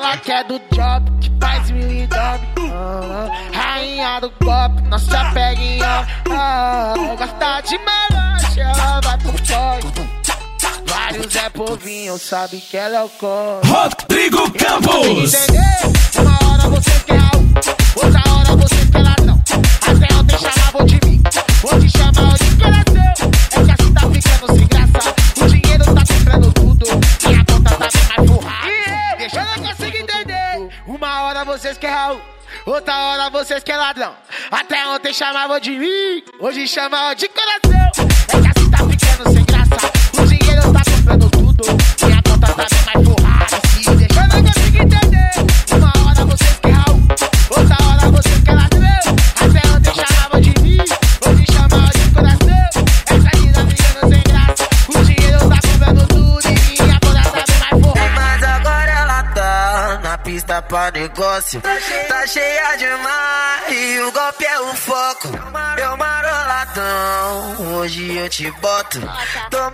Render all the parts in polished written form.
Ela quer do job, que faz mil e dobre. Rainha do pop, nossa pega em gosta de malote, ela vai pro toque. Vários é povinho, sabe que ela é o cor. Rodrigo Campos. Uma hora você quer Raul, outra hora você quer ladrão. Até ontem chamavam de mim, hoje chamam de coração. É que assim tá ficando sem graça, o dinheiro tá comprando tudo, minha conta tá bem mais forrada. Deixa eu não consigo entender. Uma hora vocês quer Raul, outra hora vocês quer ladrão. Até ontem chamavam de mim, hoje chamam de coração. É que assim tá ficando sem graça, o dinheiro tá comprando tudo, minha conta tá bem mais forrada. Se deixa eu não consigo entender. Uma hora vocês quer Raul, outra hora vocês quer ladrão. Até ontem chamavam de mim, hoje chamam de coração. Essa vida ficando sem graça, o dinheiro tá comprando tudo e minha conta tá bem mais forrada. Mas agora ela tá na pista pra negócio, tá cheia demais e o golpe é o foco. Eu maroladão, hoje eu te boto, tô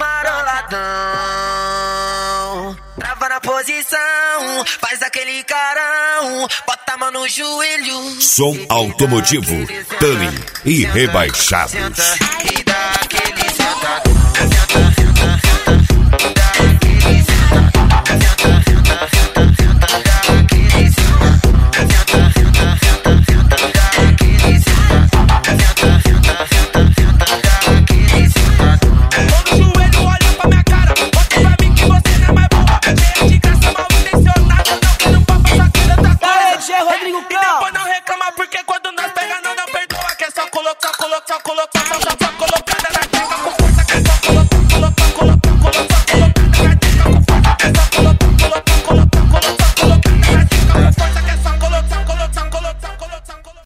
maroladão. Trava na posição, faz aquele carão, bota a mão no joelho. Som automotivo, Tani e Rebaixados. Senta e dá